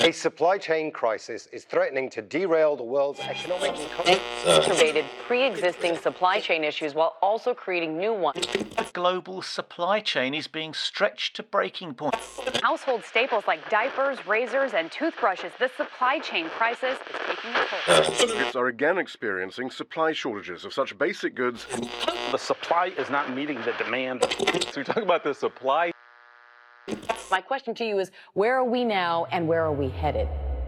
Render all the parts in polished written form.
A supply chain crisis is threatening to derail the world's economic and cultural. Exacerbated pre-existing supply chain issues while also creating new ones. The global supply chain is being stretched to breaking point. Household staples like diapers, razors, and toothbrushes, the supply chain crisis is taking a toll. Markets are again experiencing supply shortages of such basic goods. The supply is not meeting the demand. So we talk about the supply. My question to you is, where are we now and where are we headed?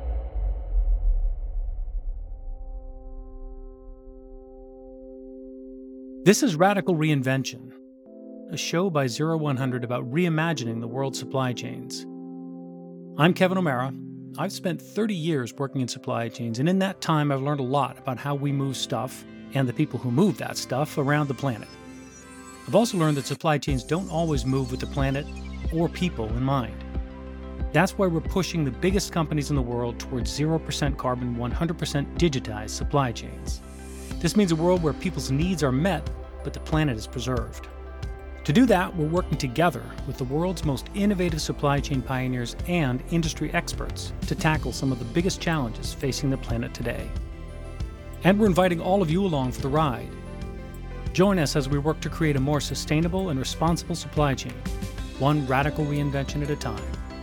This is Radical Reinvention, a show by 0100 about reimagining the world's supply chains. I'm Kevin O'Mara. I've spent 30 years working in supply chains, and in that time I've learned a lot about how we move stuff and the people who move that stuff around the planet. I've also learned that supply chains don't always move with the planet or people in mind. That's why we're pushing the biggest companies in the world towards 0% carbon, 100% digitized supply chains. This means a world where people's needs are met, but the planet is preserved. To do that, we're working together with the world's most innovative supply chain pioneers and industry experts to tackle some of the biggest challenges facing the planet today. And we're inviting all of you along for the ride. Join us as we work to create a more sustainable and responsible supply chain, one radical reinvention at a time.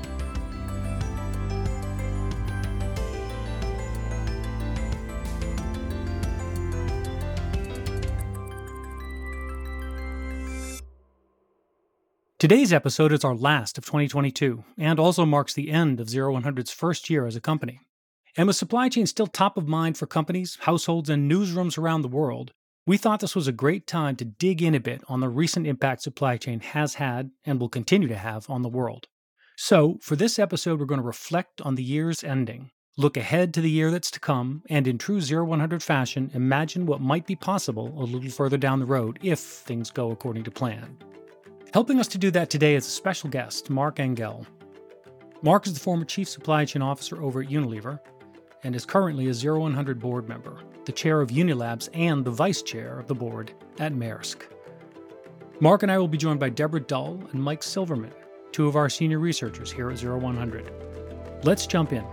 Today's episode is our last of 2022 and also marks the end of 0100's first year as a company. And with supply chain still top of mind for companies, households, and newsrooms around the world, we thought this was a great time to dig in a bit on the recent impact supply chain has had and will continue to have on the world. So, for this episode, we're going to reflect on the year's ending, look ahead to the year that's to come, and in true 0100 fashion, imagine what might be possible a little further down the road if things go according to plan. Helping us to do that today is a special guest, Mark Engel. Mark is the former Chief Supply Chain Officer over at Unilever and is currently a 0100 board member, the chair of Unilabs and the vice chair of the board at Maersk. Mark and I will be joined by Deborah Dull and Mike Silverman, two of our senior researchers here at 0100. Let's jump in.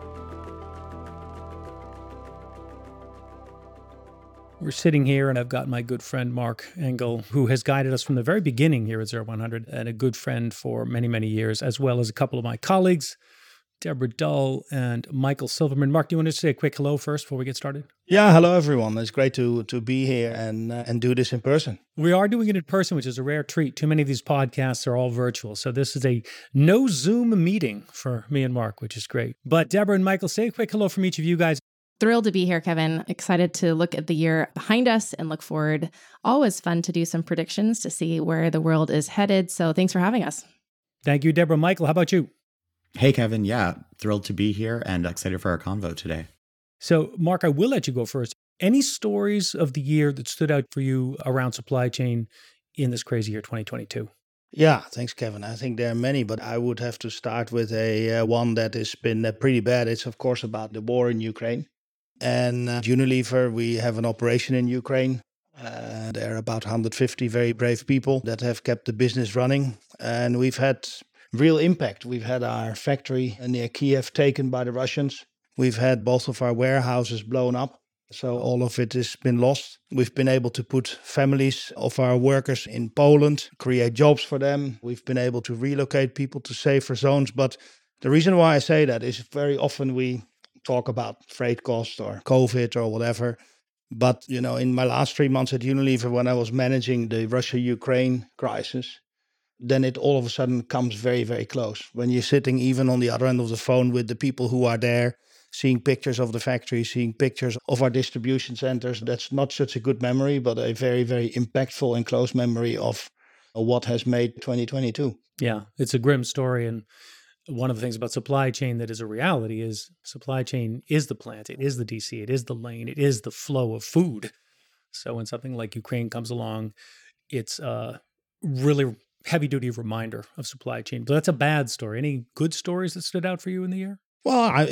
We're sitting here, and I've got my good friend Mark Engel, who has guided us from the very beginning here at 0100, and a good friend for many, many years, as well as a couple of my colleagues, Deborah Dull and Michael Silverman. Mark, do you want to say a quick hello first before we get started? Yeah, hello everyone. It's great to be here and do this in person. We are doing it in person, which is a rare treat. Too many of these podcasts are all virtual. So this is a no Zoom meeting for me and Mark, which is great. But Deborah and Michael, say a quick hello from each of you guys. Thrilled to be here, Kevin. Excited to look at the year behind us and look forward. Always fun to do some predictions to see where the world is headed. So thanks for having us. Thank you, Deborah. Michael, how about you? Hey, Kevin. Yeah, thrilled to be here and excited for our convo today. So, Mark, I will let you go first. Any stories of the year that stood out for you around supply chain in this crazy year 2022? Yeah, thanks, Kevin. I think there are many, but I would have to start with a one that has been pretty bad. It's, of course, about the war in Ukraine. And Unilever, we have an operation in Ukraine. There are about 150 very brave people that have kept the business running. And we've had real impact. We've had our factory near Kiev taken by the Russians. We've had both of our warehouses blown up. So all of it has been lost. We've been able to put families of our workers in Poland, create jobs for them. We've been able to relocate people to safer zones. But the reason why I say that is very often we talk about freight costs or COVID or whatever. But, you know, in my last 3 months at Unilever, when I was managing the Russia-Ukraine crisis, then it all of a sudden comes very, very close. When you're sitting even on the other end of the phone with the people who are there, seeing pictures of the factory, seeing pictures of our distribution centers, that's not such a good memory, but a very, very impactful and close memory of what has made 2022. Yeah, it's a grim story. And one of the things about supply chain that is a reality is supply chain is the plant, it is the DC, it is the lane, it is the flow of food. So when something like Ukraine comes along, it's a really heavy-duty reminder of supply chain. But that's a bad story. Any good stories that stood out for you in the year? Well,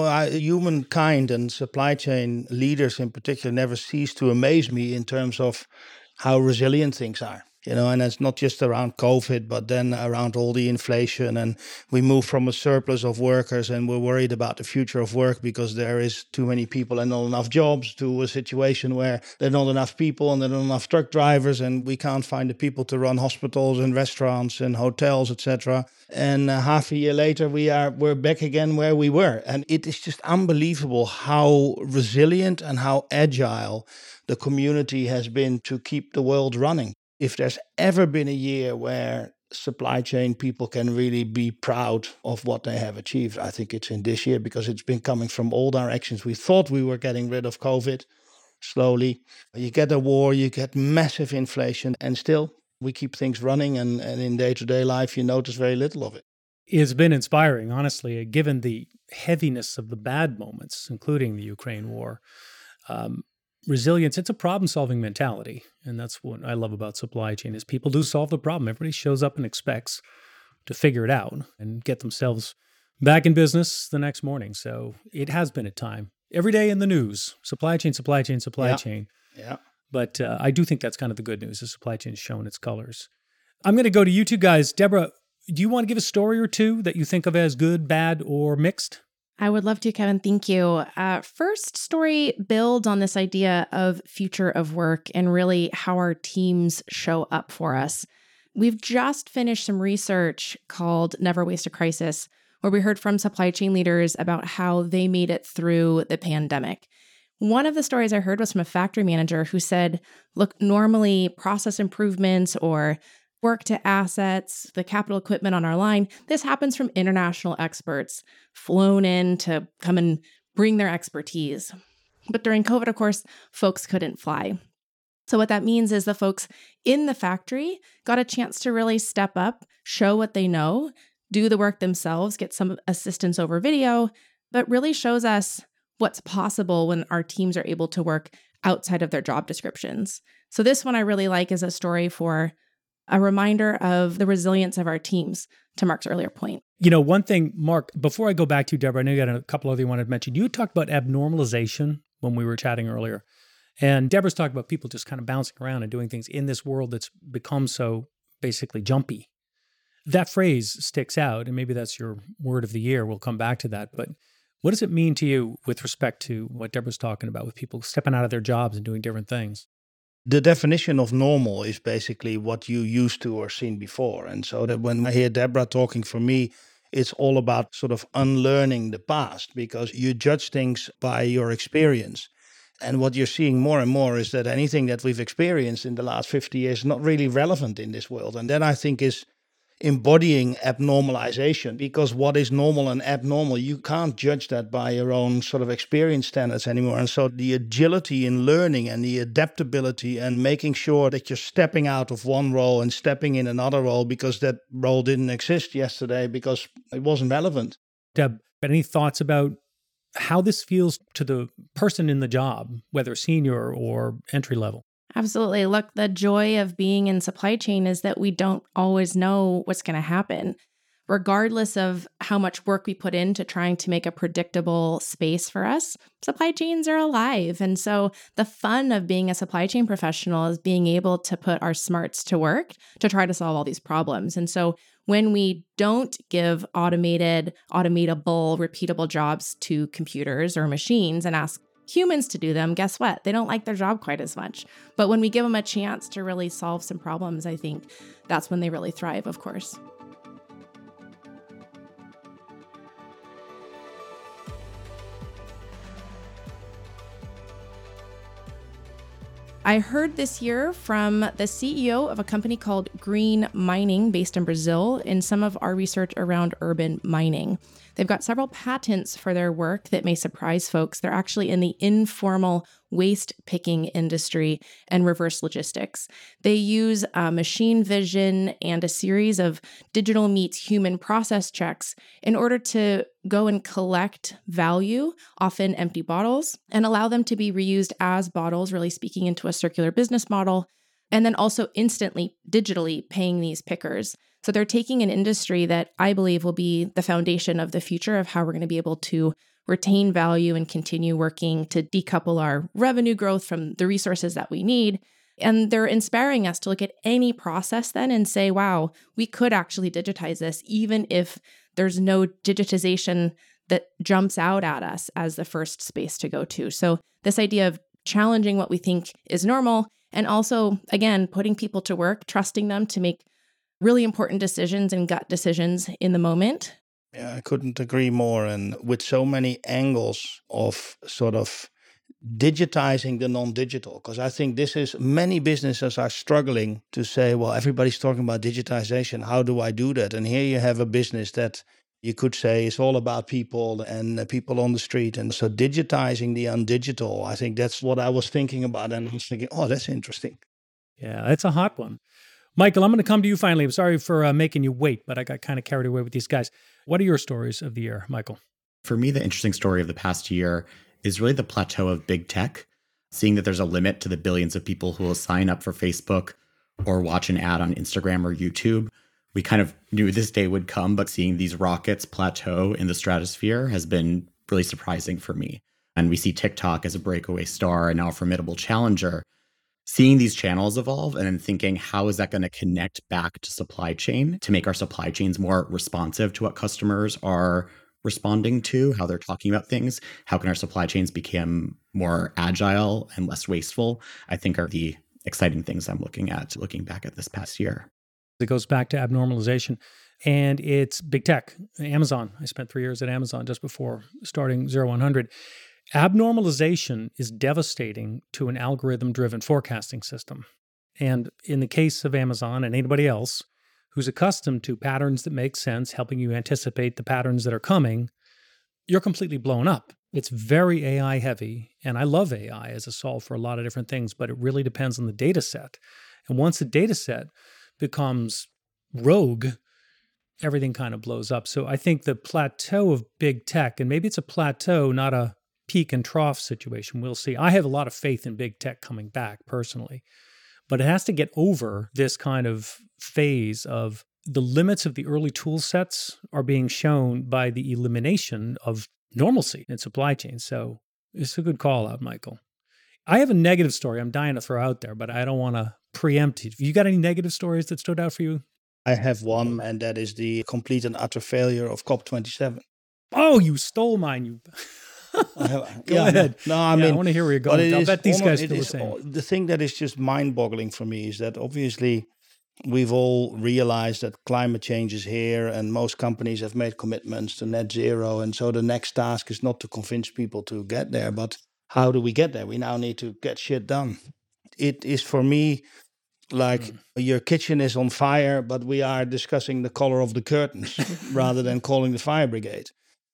humankind and supply chain leaders in particular never cease to amaze me in terms of how resilient things are. And it's not just around COVID, but then around all the inflation. And we move from a surplus of workers and we're worried about the future of work because there is too many people and not enough jobs, to a situation where there are not enough people and there are not enough truck drivers and we can't find the people to run hospitals and restaurants and hotels, etc. And half a year later, we're back again where we were. And it is just unbelievable how resilient and how agile the community has been to keep the world running. If there's ever been a year where supply chain people can really be proud of what they have achieved, I think it's in this year, because it's been coming from all directions. We thought we were getting rid of COVID slowly. You get a war, you get massive inflation, and still we keep things running. And in day-to-day life, you notice very little of it. It's been inspiring, honestly, given the heaviness of the bad moments, including the Ukraine war. Resilience, it's a problem-solving mentality. And that's what I love about supply chain is people do solve the problem. Everybody shows up and expects to figure it out and get themselves back in business the next morning. So it has been a time. Every day in the news, supply chain, supply chain, supply chain. Yeah. But I do think that's kind of the good news. The supply chain has shown its colors. I'm going to go to you two guys. Deborah, do you want to give a story or two that you think of as good, bad, or mixed? I would love to, Kevin. Thank you. First story builds on this idea of future of work and really how our teams show up for us. We've just finished some research called Never Waste a Crisis, where we heard from supply chain leaders about how they made it through the pandemic. One of the stories I heard was from a factory manager who said, look, normally process improvements or work to assets, the capital equipment on our line, this happens from international experts flown in to come and bring their expertise. But during COVID, of course, folks couldn't fly. So what that means is the folks in the factory got a chance to really step up, show what they know, do the work themselves, get some assistance over video, but really shows us what's possible when our teams are able to work outside of their job descriptions. So this one I really like is a story for a reminder of the resilience of our teams, to Mark's earlier point. One thing, Mark, before I go back to you, Deborah, I know you got a couple other you wanted to mention. You talked about abnormalization when we were chatting earlier. And Deborah's talked about people just kind of bouncing around and doing things in this world that's become so basically jumpy. That phrase sticks out, and maybe that's your word of the year. We'll come back to that. But what does it mean to you with respect to what Deborah's talking about with people stepping out of their jobs and doing different things? The definition of normal is basically what you used to or seen before. And so that when I hear Deborah talking, for me, it's all about sort of unlearning the past, because you judge things by your experience. And what you're seeing more and more is that anything that we've experienced in the last 50 years is not really relevant in this world. And that, I think, is embodying abnormalization, because what is normal and abnormal, you can't judge that by your own sort of experience standards anymore. And so the agility in learning and the adaptability and making sure that you're stepping out of one role and stepping in another role because that role didn't exist yesterday because it wasn't relevant. Deb, any thoughts about how this feels to the person in the job, whether senior or entry level? Absolutely. Look, the joy of being in supply chain is that we don't always know what's going to happen. Regardless of how much work we put into trying to make a predictable space for us, supply chains are alive. And so the fun of being a supply chain professional is being able to put our smarts to work to try to solve all these problems. And so when we don't give automatable, repeatable jobs to computers or machines and ask humans to do them, guess what? They don't like their job quite as much. But when we give them a chance to really solve some problems, I think that's when they really thrive, of course. I heard this year from the CEO of a company called Green Mining based in Brazil in some of our research around urban mining. They've got several patents for their work that may surprise folks. They're actually in the informal waste picking industry and reverse logistics. They use machine vision and a series of digital meets human process checks in order to go and collect value, often empty bottles, and allow them to be reused as bottles, really speaking into a circular business model, and then also instantly, digitally paying these pickers. So they're taking an industry that I believe will be the foundation of the future of how we're going to be able to retain value and continue working to decouple our revenue growth from the resources that we need And they're inspiring us to look at any process then and say, wow, we could actually digitize this, even if there's no digitization that jumps out at us as the first space to go to. So this idea of challenging what we think is normal, and also, again, putting people to work, trusting them to make really important decisions and gut decisions in the moment. Yeah, I couldn't agree more. And with so many angles of sort of digitizing the non-digital, because I think this is, many businesses are struggling to say, well, everybody's talking about digitization. How do I do that? And here you have a business that you could say is all about people and people on the street. And so digitizing the undigital, I think that's what I was thinking about. And I was thinking, oh, that's interesting. Yeah, that's a hot one. Michael, I'm going to come to you finally. I'm sorry for making you wait, but I got kind of carried away with these guys. What are your stories of the year, Michael? For me, the interesting story of the past year is really the plateau of big tech, seeing that there's a limit to the billions of people who will sign up for Facebook or watch an ad on Instagram or YouTube. We kind of knew this day would come, but seeing these rockets plateau in the stratosphere has been really surprising for me. And we see TikTok as a breakaway star and now a formidable challenger. Seeing these channels evolve and then thinking, how is that going to connect back to supply chain to make our supply chains more responsive to what customers are responding to, how they're talking about things? How can our supply chains become more agile and less wasteful? I think are the exciting things I'm looking back at this past year. It goes back to abnormalization, and it's big tech. Amazon. I spent 3 years at Amazon just before starting 0100. Abnormalization is devastating to an algorithm-driven forecasting system. And in the case of Amazon and anybody else who's accustomed to patterns that make sense, helping you anticipate the patterns that are coming, you're completely blown up. It's very AI heavy, and I love AI as a solve for a lot of different things, but it really depends on the data set. And once the data set becomes rogue, everything kind of blows up. So I think the plateau of big tech, and maybe it's a plateau, not a peak and trough situation. We'll see. I have a lot of faith in big tech coming back personally, but it has to get over this kind of phase of the limits of the early tool sets are being shown by the elimination of normalcy in supply chain. So it's a good call out, Michael. I have a negative story I'm dying to throw out there, but I don't want to preempt it. You got any negative stories that stood out for you? I have one, and that is the complete and utter failure of COP27. Oh, you stole mine, you... Go ahead. No, I mean, I want to hear where you're going. I bet these guys feel the same. The thing that is just mind-boggling for me is that obviously we've all realized that climate change is here, and most companies have made commitments to net zero. And so the next task is not to convince people to get there, but how do we get there? We now need to get shit done. It is for me like your kitchen is on fire, but we are discussing the color of the curtains rather than calling the fire brigade.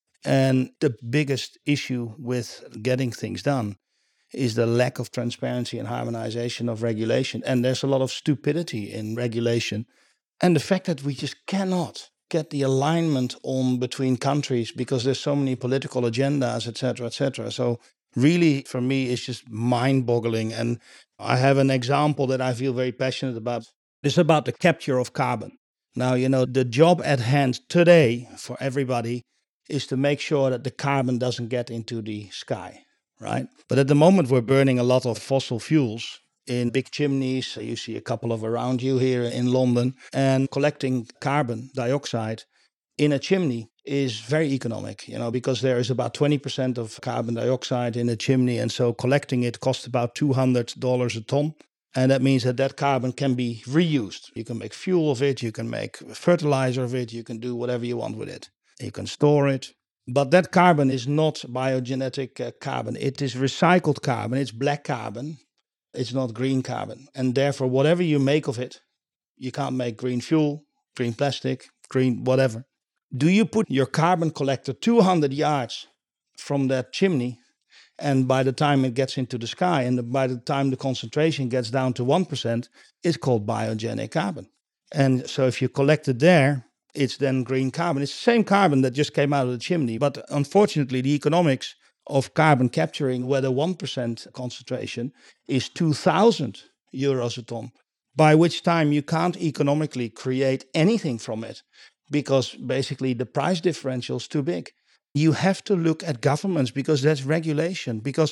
And the biggest issue with getting things done is the lack of transparency and harmonization of regulation. And there's a lot of stupidity in regulation. And the fact that we just cannot get the alignment on between countries because there's so many political agendas, et cetera, et cetera. So really, for me, it's just mind-boggling. And I have an example that I feel very passionate about. It's about the capture of carbon. Now, the job at hand today for everybody is to make sure that the carbon doesn't get into the sky, right? But at the moment, we're burning a lot of fossil fuels in big chimneys. You see a couple of around you here in London. And collecting carbon dioxide in a chimney is very economic, because there is about 20% of carbon dioxide in a chimney. And so collecting it costs about $200 a ton. And that means that carbon can be reused. You can make fuel of it. You can make fertilizer of it. You can do whatever you want with it. You can store it. But that carbon is not biogenetic carbon. It is recycled carbon. It's black carbon. It's not green carbon. And therefore, whatever you make of it, you can't make green fuel, green plastic, green whatever. Do you put your carbon collector 200 yards from that chimney, and by the time it gets into the sky, and by the time the concentration gets down to 1%, it's called biogenic carbon. And so if you collect it there, it's then green carbon. It's the same carbon that just came out of the chimney. But unfortunately, the economics of carbon capturing, where the 1% concentration is 2,000 euros a ton, by which time you can't economically create anything from it because basically the price differential is too big. You have to look at governments because that's regulation. Because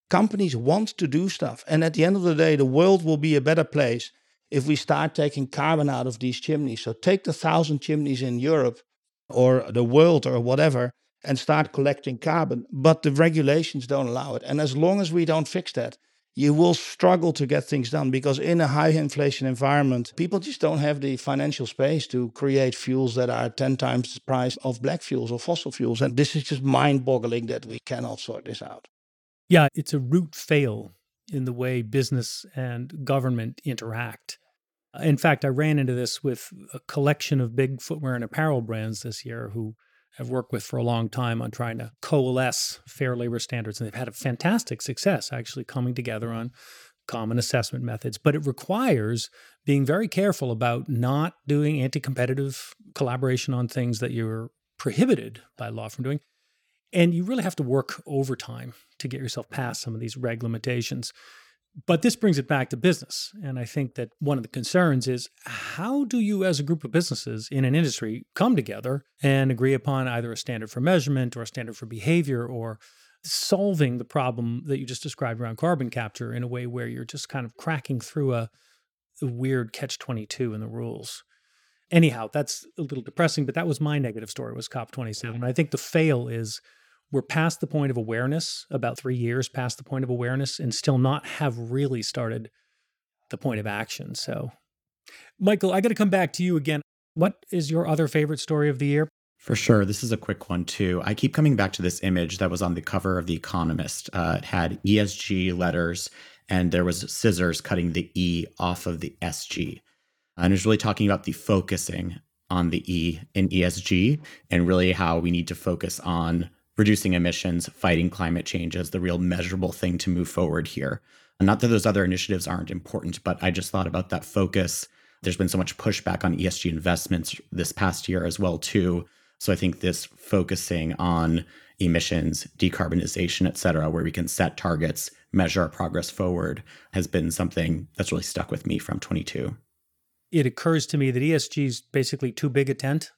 Companies want to do stuff. And at the end of the day, the world will be a better place if we start taking carbon out of these chimneys. So take the 1,000 chimneys in Europe or the world or whatever and start collecting carbon. But the regulations don't allow it. And as long as we don't fix that, you will struggle to get things done, because in a high inflation environment, people just don't have the financial space to create fuels that are 10 times the price of black fuels or fossil fuels. And this is just mind-boggling that we cannot sort this out. Yeah, it's a root fail in the way business and government interact. In fact, I ran into this with a collection of big footwear and apparel brands this year who I've worked with for a long time on trying to coalesce fair labor standards. And they've had a fantastic success actually coming together on common assessment methods. But it requires being very careful about not doing anti-competitive collaboration on things that you're prohibited by law from doing. And you really have to work overtime to get yourself past some of these reg limitations. But this brings it back to business. And I think that one of the concerns is, how do you as a group of businesses in an industry come together and agree upon either a standard for measurement or a standard for behavior, or solving the problem that you just described around carbon capture in a way where you're just kind of cracking through a weird catch-22 in the rules? Anyhow, that's a little depressing, but that was my negative story, was COP27. I think the fail is we're past the point of awareness, about 3 years past the point of awareness, and still not have really started the point of action. So, Michael, I got to come back to you again. What is your other favorite story of the year? For sure. This is a quick one, too. I keep coming back to this image that was on the cover of The Economist. It had ESG letters, and there was scissors cutting the E off of the SG. And it was really talking about the focusing on the E in ESG, and really how we need to focus on reducing emissions, fighting climate change as the real measurable thing to move forward here. And not that those other initiatives aren't important, but I just thought about that focus. There's been so much pushback on ESG investments this past year as well, too. So I think this focusing on emissions, decarbonization, et cetera, where we can set targets, measure our progress forward, has been something that's really stuck with me from 22. It occurs to me that ESG is basically too big a tent.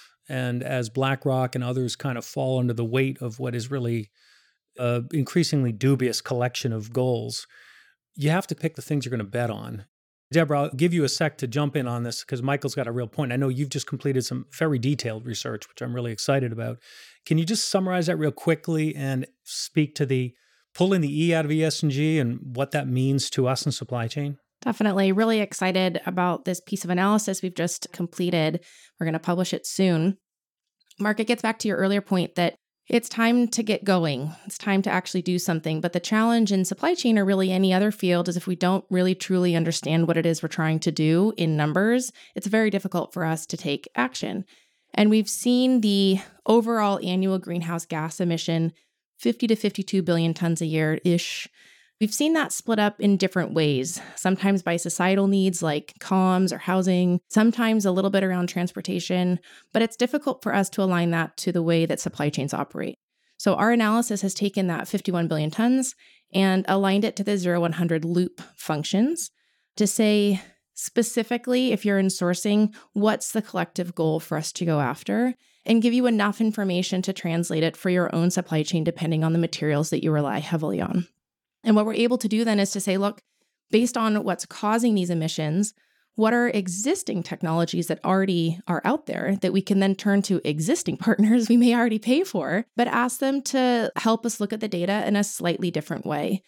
And as BlackRock and others kind of fall under the weight of what is really an increasingly dubious collection of goals, you have to pick the things you're going to bet on. Deborah, I'll give you a sec to jump in on this because Michael's got a real point. I know you've just completed some very detailed research, which I'm really excited about. Can you just summarize that real quickly and speak to the pulling the E out of ESG and what that means to us in supply chain? Definitely. Really excited about this piece of analysis we've just completed. We're going to publish it soon. Mark, it gets back to your earlier point that it's time to get going. It's time to actually do something. But the challenge in supply chain, or really any other field, is if we don't really truly understand what it is we're trying to do in numbers, it's very difficult for us to take action. And we've seen the overall annual greenhouse gas emission, 50 to 52 billion tons a year-ish. We've seen that split up in different ways, sometimes by societal needs like comms or housing, sometimes a little bit around transportation, but it's difficult for us to align that to the way that supply chains operate. So our analysis has taken that 51 billion tons and aligned it to the 0-100 loop functions to say specifically, if you're in sourcing, what's the collective goal for us to go after, and give you enough information to translate it for your own supply chain depending on the materials that you rely heavily on. And what we're able to do then is to say, look, based on what's causing these emissions, what are existing technologies that already are out there that we can then turn to existing partners we may already pay for, but ask them to help us look at the data in a slightly different way.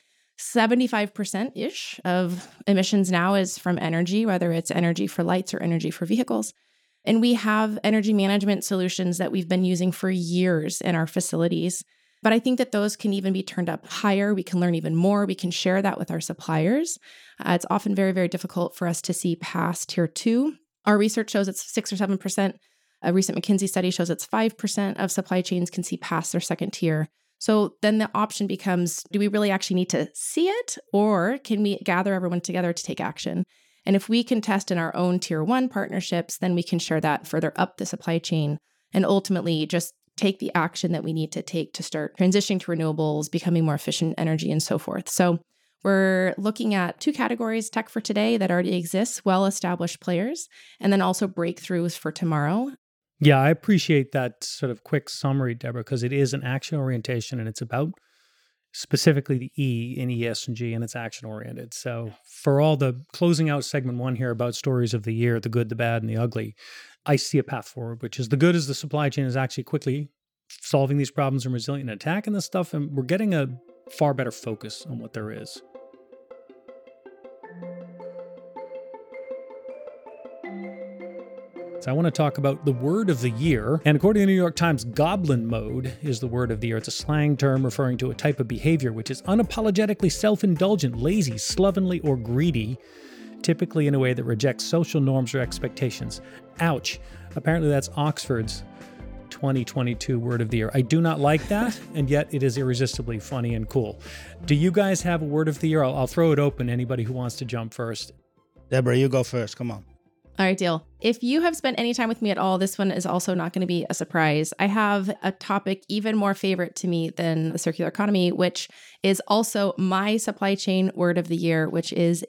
75%-ish of emissions now is from energy, whether it's energy for lights or energy for vehicles. And we have energy management solutions that we've been using for years in our facilities. But I think that those can even be turned up higher. We can learn even more. We can share that with our suppliers. It's often very, very difficult for us to see past tier 2. Our research shows it's 6 or 7%. A recent McKinsey study shows it's 5% of supply chains can see past their second tier. So then the option becomes, do we really actually need to see it? Or can we gather everyone together to take action? And if we can test in our own tier 1 partnerships, then we can share that further up the supply chain and ultimately just take the action that we need to take to start transitioning to renewables, becoming more efficient energy, and so forth. So we're looking at 2 categories, tech for today that already exists, well-established players, and then also breakthroughs for tomorrow. Yeah, I appreciate that sort of quick summary, Deborah, because it is an action orientation and it's about specifically the E in ESG, and it's action-oriented. So for all the closing out segment 1 here about stories of the year, the good, the bad, and the ugly, I see a path forward, which is the good is the supply chain is actually quickly solving these problems and resilient and attacking this stuff, and we're getting a far better focus on what there is. So I want to talk about the word of the year. And according to the New York Times, goblin mode is the word of the year. It's a slang term referring to a type of behavior which is unapologetically self-indulgent, lazy, slovenly, or greedy, typically in a way that rejects social norms or expectations. Ouch. Apparently that's Oxford's 2022 word of the year. I do not like that, and yet it is irresistibly funny and cool. Do you guys have a word of the year? I'll throw it open. Anybody who wants to jump first. Deborah, you go first. Come on. All right, deal. If you have spent any time with me at all, this one is also not going to be a surprise. I have a topic even more favorite to me than the circular economy, which is also my supply chain word of the year, which is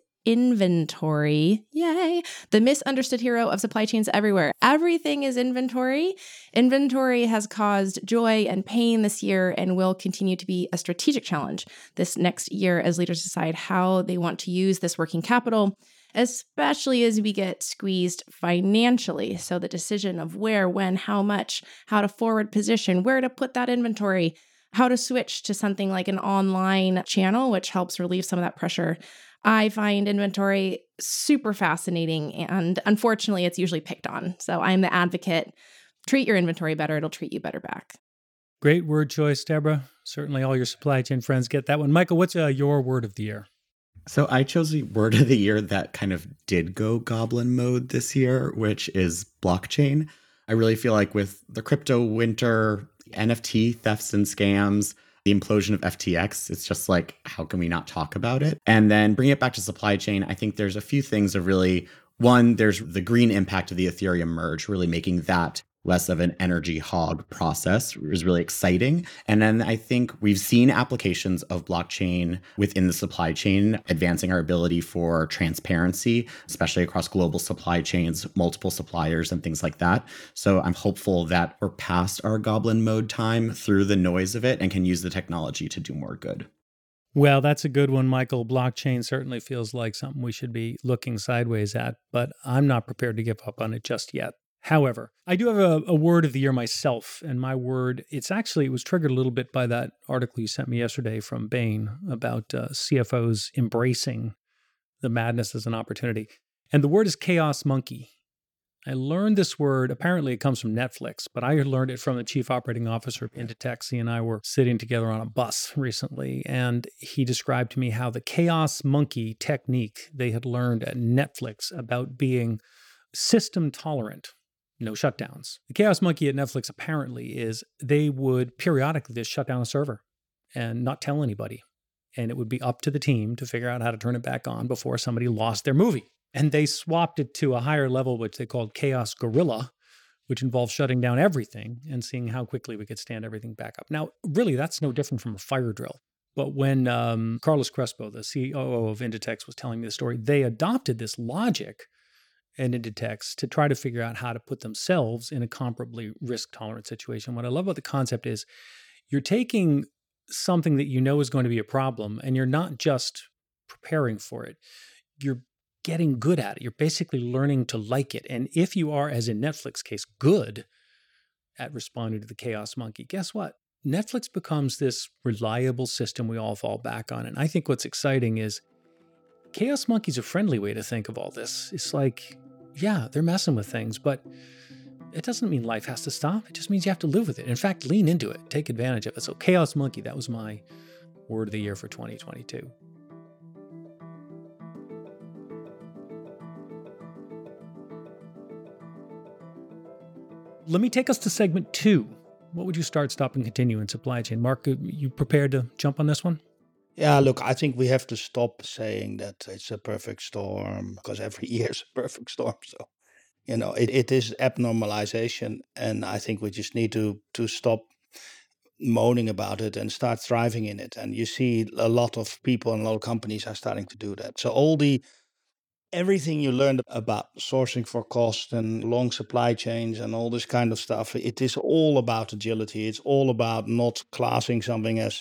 inventory. Yay. The misunderstood hero of supply chains everywhere. Everything is inventory. Inventory has caused joy and pain this year and will continue to be a strategic challenge this next year as leaders decide how they want to use this working capital, especially as we get squeezed financially. So the decision of where, when, how much, how to forward position, where to put that inventory, how to switch to something like an online channel, which helps relieve some of that pressure. I find inventory super fascinating, and unfortunately, it's usually picked on. So I'm the advocate. Treat your inventory better. It'll treat you better back. Great word choice, Deborah. Certainly all your supply chain friends get that one. Michael, what's your word of the year? So I chose a word of the year that kind of did go goblin mode this year, which is blockchain. I really feel like with the crypto winter, NFT thefts and scams, the implosion of FTX, it's just like, how can we not talk about it? And then bring it back to supply chain. I think there's a few things of really, one, there's the green impact of the Ethereum merge, really making that less of an energy hog process is really exciting. And then I think we've seen applications of blockchain within the supply chain, advancing our ability for transparency, especially across global supply chains, multiple suppliers and things like that. So I'm hopeful that we're past our goblin mode time through the noise of it and can use the technology to do more good. Well, that's a good one, Michael. Blockchain certainly feels like something we should be looking sideways at, but I'm not prepared to give up on it just yet. However, I do have a word of the year myself, and my word, it was triggered a little bit by that article you sent me yesterday from Bain about CFOs embracing the madness as an opportunity. And the word is chaos monkey. I learned this word, apparently it comes from Netflix, but I learned it from the chief operating officer of Inditex. He and I were sitting together on a bus recently, and he described to me how the chaos monkey technique they had learned at Netflix about being system tolerant. No shutdowns. The chaos monkey at Netflix apparently is they would periodically just shut down a server and not tell anybody. And it would be up to the team to figure out how to turn it back on before somebody lost their movie. And they swapped it to a higher level, which they called Chaos Gorilla, which involves shutting down everything and seeing how quickly we could stand everything back up. Now, really, that's no different from a fire drill. But when Carlos Crespo, the COO of Inditex, was telling me the story, they adopted this logic and Inditex to try to figure out how to put themselves in a comparably risk-tolerant situation. What I love about the concept is you're taking something that you know is going to be a problem, and you're not just preparing for it. You're getting good at it. You're basically learning to like it. And if you are, as in Netflix case, good at responding to the chaos monkey, guess what? Netflix becomes this reliable system we all fall back on. And I think what's exciting is chaos monkey's a friendly way to think of all this. It's like, yeah, they're messing with things, but it doesn't mean life has to stop. It just means you have to live with it. In fact, lean into it. Take advantage of it. So chaos monkey, that was my word of the year for 2022. Let me take us to segment 2. What would you start, stop, and continue in supply chain? Mark, you prepared to jump on this one? Yeah, look, I think we have to stop saying that it's a perfect storm because every year is a perfect storm. So, it is abnormalization. And I think we just need to stop moaning about it and start thriving in it. And you see a lot of people and a lot of companies are starting to do that. So everything you learned about sourcing for cost and long supply chains and all this kind of stuff, it is all about agility. It's all about not classing something as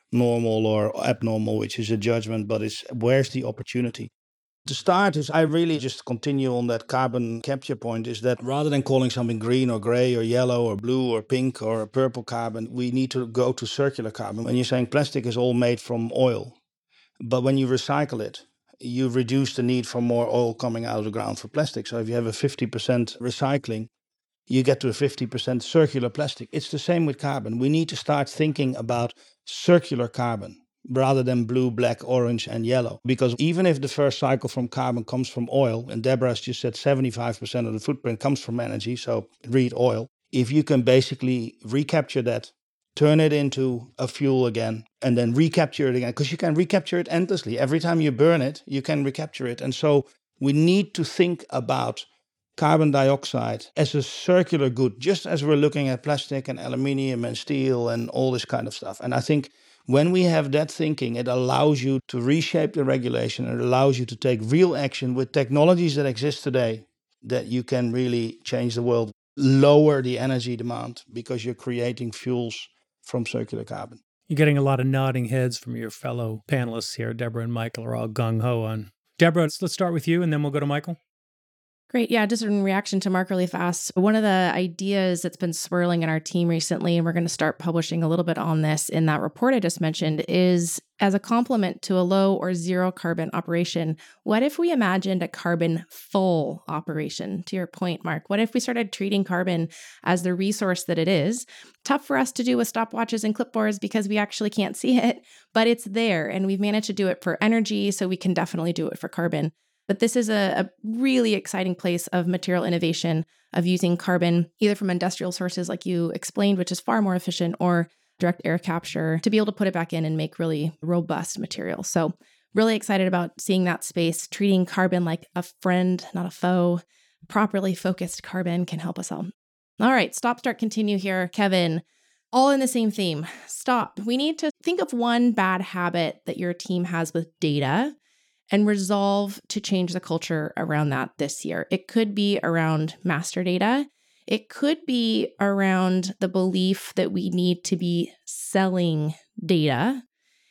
normal or abnormal, which is a judgment, but it's where's the opportunity? To start is I really just continue on that carbon capture point, is that rather than calling something green or gray or yellow or blue or pink or purple carbon, we need to go to circular carbon. When you're saying plastic is all made from oil, but when you recycle it, you reduce the need for more oil coming out of the ground for plastic. So if you have a 50% recycling, you get to a 50% circular plastic. It's the same with carbon. We need to start thinking about circular carbon rather than blue, black, orange, and yellow. Because even if the first cycle from carbon comes from oil, and Deborah has just said 75% of the footprint comes from energy, so read oil. If you can basically recapture that, turn it into a fuel again, and then recapture it again, because you can recapture it endlessly. Every time you burn it, you can recapture it. And so we need to think about carbon dioxide as a circular good, just as we're looking at plastic and aluminium and steel and all this kind of stuff. And I think when we have that thinking, it allows you to reshape the regulation. It allows you to take real action with technologies that exist today, that you can really change the world, lower the energy demand because you're creating fuels from circular carbon. You're getting a lot of nodding heads from your fellow panelists here. Deborah and Michael are all gung-ho on. Deborah, let's start with you and then we'll go to Michael. Great. Yeah, just in reaction to Mark really fast, one of the ideas that's been swirling in our team recently, and we're going to start publishing a little bit on this in that report I just mentioned, is as a complement to a low or zero carbon operation, what if we imagined a carbon full operation? To your point, Mark, what if we started treating carbon as the resource that it is? Tough for us to do with stopwatches and clipboards because we actually can't see it, but it's there. And we've managed to do it for energy, so we can definitely do it for carbon. But this is a really exciting place of material innovation, of using carbon either from industrial sources like you explained, which is far more efficient, or direct air capture to be able to put it back in and make really robust materials. So really excited about seeing that space, treating carbon like a friend, not a foe. Properly focused carbon can help us all. All right, stop, start, continue here. Kevin, all in the same theme. Stop. We need to think of one bad habit that your team has with data and resolve to change the culture around that this year. It could be around master data. It could be around the belief that we need to be selling data.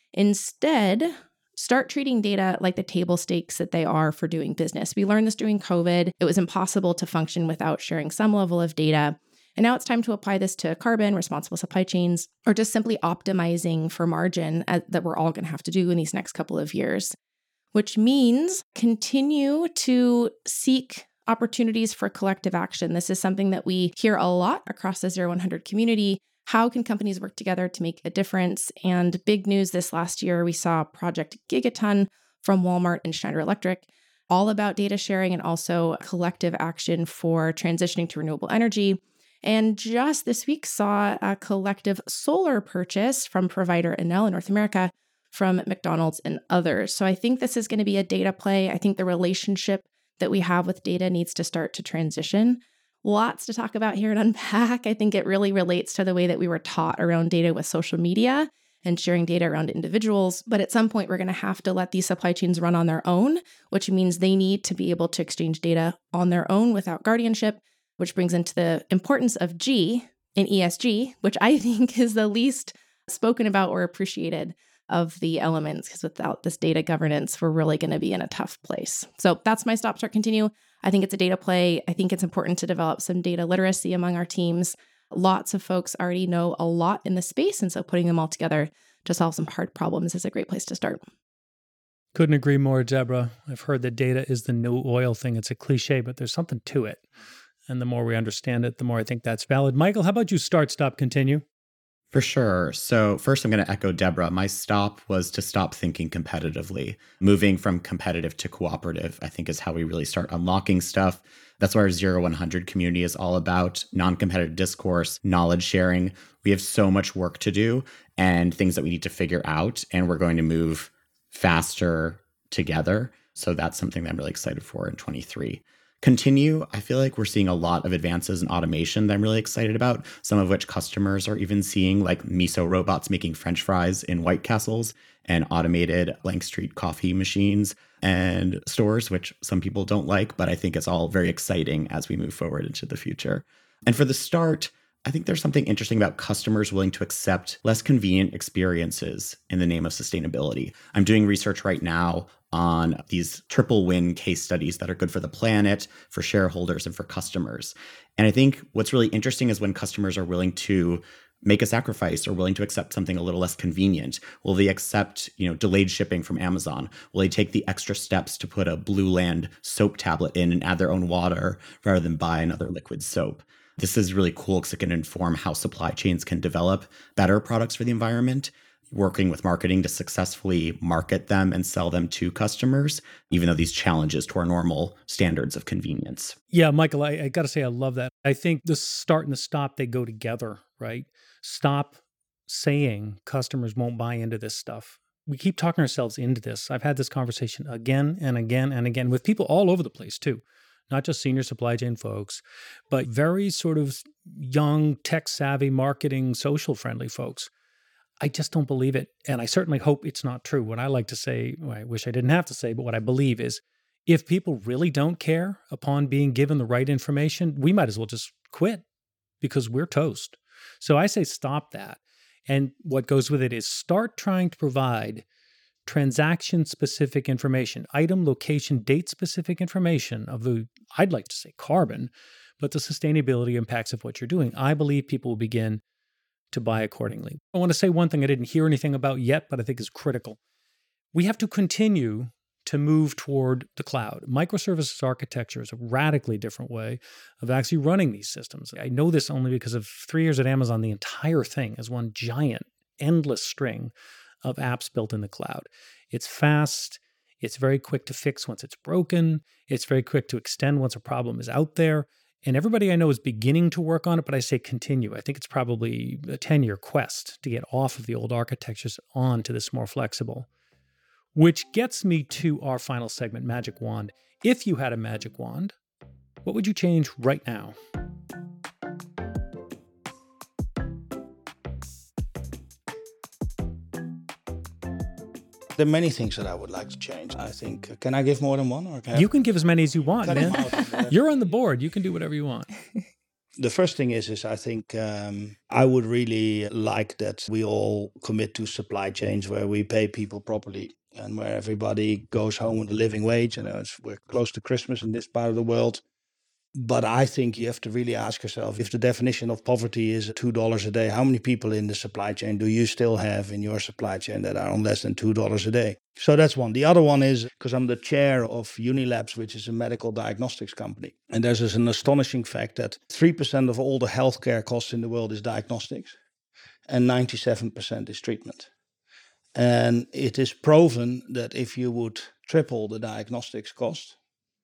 Instead, start treating data like the table stakes that they are for doing business. We learned this during COVID. It was impossible to function without sharing some level of data. And now it's time to apply this to carbon, responsible supply chains, or just simply optimizing for margin that we're all going to have to do in these next couple of years. Which means continue to seek opportunities for collective action. This is something that we hear a lot across the 0100 community. How can companies work together to make a difference? And big news this last year, we saw Project Gigaton from Walmart and Schneider Electric, all about data sharing and also collective action for transitioning to renewable energy. And just this week saw a collective solar purchase from provider Enel in North America, from McDonald's and others. So I think this is going to be a data play. I think the relationship that we have with data needs to start to transition. Lots to talk about here and unpack. I think it really relates to the way that we were taught around data with social media and sharing data around individuals. But at some point, we're going to have to let these supply chains run on their own, which means they need to be able to exchange data on their own without guardianship, which brings into the importance of G in ESG, which I think is the least spoken about or appreciated of the elements, because without this data governance, we're really going to be in a tough place. So that's my stop, start, continue. I think it's a data play. I think it's important to develop some data literacy among our teams. Lots of folks already know a lot in the space, and so putting them all together to solve some hard problems is a great place to start. Couldn't agree more, Deborah. I've heard that data is the new oil thing. It's a cliche, but there's something to it. And the more we understand it, the more I think that's valid. Michael, how about you start, stop, continue? For sure. So first, I'm going to echo Deborah. My stop was to stop thinking competitively. Moving from competitive to cooperative, I think, is how we really start unlocking stuff. That's what our 0100 community is all about. Non-competitive discourse, knowledge sharing. We have so much work to do and things that we need to figure out. And we're going to move faster together. So that's something that I'm really excited for in 23. Continue, I feel like we're seeing a lot of advances in automation that I'm really excited about, some of which customers are even seeing, like miso robots making French fries in White Castles and automated Blank Street coffee machines and stores, which some people don't like, but I think it's all very exciting as we move forward into the future. And for the start, I think there's something interesting about customers willing to accept less convenient experiences in the name of sustainability. I'm doing research right now on these triple win case studies that are good for the planet, for shareholders, and for customers. And I think what's really interesting is when customers are willing to make a sacrifice or willing to accept something a little less convenient. Will they accept, delayed shipping from Amazon? Will they take the extra steps to put a Blue Land soap tablet in and add their own water rather than buy another liquid soap? This is really cool because it can inform how supply chains can develop better products for the environment, working with marketing to successfully market them and sell them to customers, even though these challenges to our normal standards of convenience. Yeah, Michael, I got to say, I love that. I think the start and the stop, they go together, right? Stop saying customers won't buy into this stuff. We keep talking ourselves into this. I've had this conversation again and again and again with people all over the place too. Not just senior supply chain folks, but very sort of young, tech-savvy, marketing, social-friendly folks. I just don't believe it. And I certainly hope it's not true. What I like to say, I wish I didn't have to say, but what I believe is if people really don't care upon being given the right information, we might as well just quit because we're toast. So I say stop that. And what goes with it is start trying to provide transaction-specific information, item, location, date-specific information of the, I'd like to say carbon, but the sustainability impacts of what you're doing. I believe people will begin to buy accordingly. I want to say one thing I didn't hear anything about yet, but I think is critical. We have to continue to move toward the cloud. Microservices architecture is a radically different way of actually running these systems. I know this only because of 3 years at Amazon. The entire thing is one giant, endless string of apps built in the cloud. It's fast. It's very quick to fix once it's broken. It's very quick to extend once a problem is out there. And everybody I know is beginning to work on it, but I say continue. I think it's probably a 10-year quest to get off of the old architectures on to this more flexible. Which gets me to our final segment, Magic Wand. If you had a magic wand, what would you change right now? There are many things that I would like to change. I think, can I give more than one? Or you can give as many as you want, man. You're on the board. You can do whatever you want. The first thing is I think I would really like that we all commit to supply chains where we pay people properly and where everybody goes home with a living wage. We're close to Christmas in this part of the world. But I think you have to really ask yourself, if the definition of poverty is $2 a day, how many people in the supply chain do you still have in your supply chain that are on less than $2 a day? So that's one. The other one is, because I'm the chair of Unilabs, which is a medical diagnostics company. And there's an astonishing fact that 3% of all the healthcare costs in the world is diagnostics and 97% is treatment. And it is proven that if you would triple the diagnostics cost,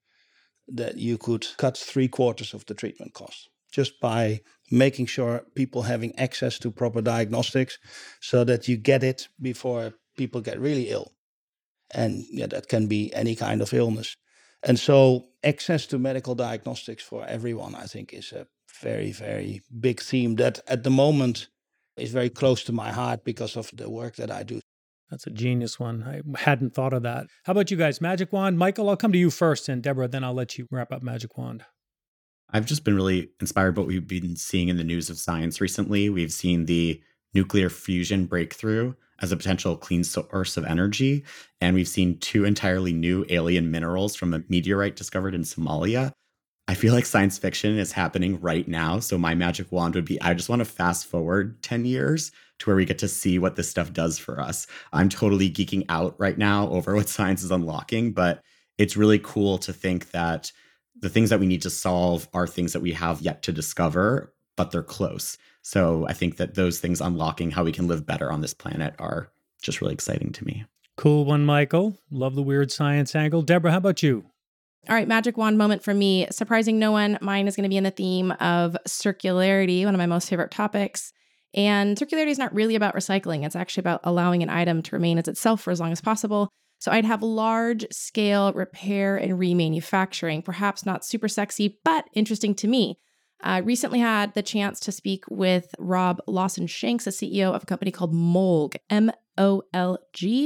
that you could cut 3/4 of the treatment cost just by making sure people having access to proper diagnostics so that you get it before people get really ill. And that can be any kind of illness. And so access to medical diagnostics for everyone, I think, is a very, very big theme that at the moment is very close to my heart because of the work that I do. That's a genius one. I hadn't thought of that. How about you guys? Magic Wand? Michael, I'll come to you first, and Deborah, then I'll let you wrap up Magic Wand. I've just been really inspired by what we've been seeing in the news of science recently. We've seen the nuclear fusion breakthrough as a potential clean source of energy, and we've seen 2 entirely new alien minerals from a meteorite discovered in Somalia. I feel like science fiction is happening right now, so my magic wand would be, I just want to fast forward 10 years to where we get to see what this stuff does for us. I'm totally geeking out right now over what science is unlocking, but it's really cool to think that the things that we need to solve are things that we have yet to discover, but they're close. So I think that those things unlocking how we can live better on this planet are just really exciting to me. Cool one, Michael. Love the weird science angle. Deborah, how about you? All right, magic wand moment for me. Surprising no one, mine is going to be in the theme of circularity, one of my most favorite topics. And circularity is not really about recycling. It's actually about allowing an item to remain as itself for as long as possible. So I'd have large-scale repair and remanufacturing, perhaps not super sexy, but interesting to me. I recently had the chance to speak with Rob Lawson-Shanks, the CEO of a company called Molg, M-O-L-G.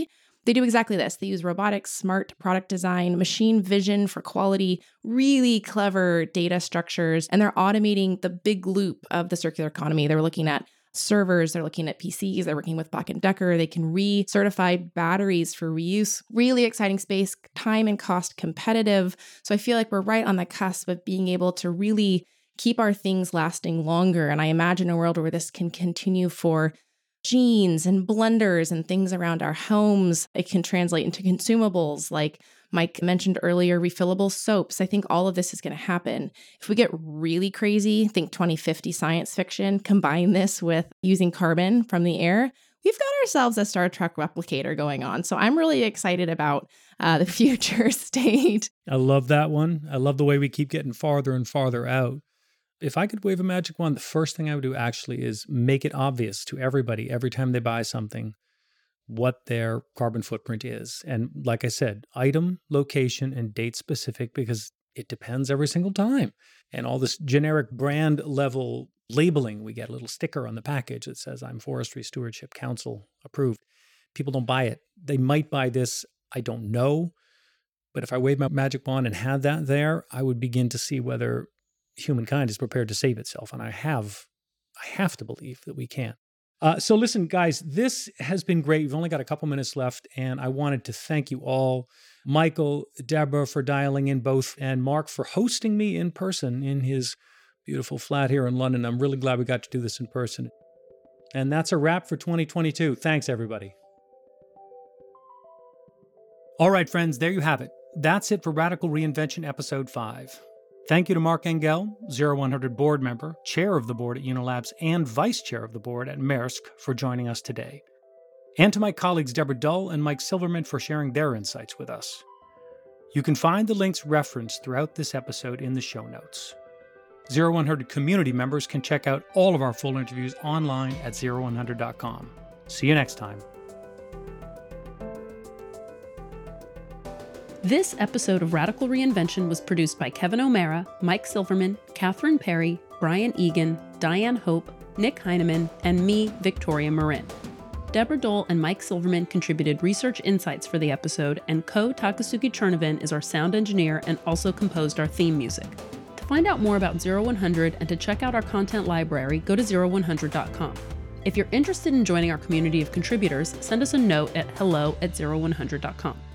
They do exactly this. They use robotics, smart product design, machine vision for quality, really clever data structures, and they're automating the big loop of the circular economy. They're looking at servers, they're looking at PCs, they're working with Black & Decker. They can recertify batteries for reuse. Really exciting space, time and cost competitive. So I feel like we're right on the cusp of being able to really keep our things lasting longer. And I imagine a world where this can continue for jeans and blenders and things around our homes. It can translate into consumables like Mike mentioned earlier, refillable soaps. I think all of this is going to happen. If we get really crazy, think 2050 science fiction, combine this with using carbon from the air, we've got ourselves a Star Trek replicator going on. So I'm really excited about the future state. I love that one. I love the way we keep getting farther and farther out. If I could wave a magic wand, the first thing I would do actually is make it obvious to everybody every time they buy something what their carbon footprint is. And like I said, item, location, and date specific, because it depends every single time. And all this generic brand level labeling, we get a little sticker on the package that says, I'm Forestry Stewardship Council approved. People don't buy it. They might buy this, I don't know. But if I wave my magic wand and had that there, I would begin to see whether humankind is prepared to save itself. And I have to believe that we can. So listen, guys, this has been great. We've only got a couple minutes left, and I wanted to thank you all. Michael, Deborah for dialing in both, and Mark for hosting me in person in his beautiful flat here in London. I'm really glad we got to do this in person. And that's a wrap for 2022. Thanks, everybody. All right, friends, there you have it. That's it for Radical Reinvention Episode 5. Thank you to Mark Engel, 0100 board member, chair of the board at Unilabs, and vice chair of the board at Maersk for joining us today. And to my colleagues Deborah Dull and Mike Silverman for sharing their insights with us. You can find the links referenced throughout this episode in the show notes. 0100 community members can check out all of our full interviews online at 0100.com. See you next time. This episode of Radical Reinvention was produced by Kevin O'Mara, Mike Silverman, Catherine Perry, Brian Egan, Diane Hope, Nick Heineman, and me, Victoria Marin. Deborah Dole and Mike Silverman contributed research insights for the episode, and Ko Takasugi Chernovin is our sound engineer and also composed our theme music. To find out more about 0100 and to check out our content library, go to 0100.com. If you're interested in joining our community of contributors, send us a note at hello@0100.com.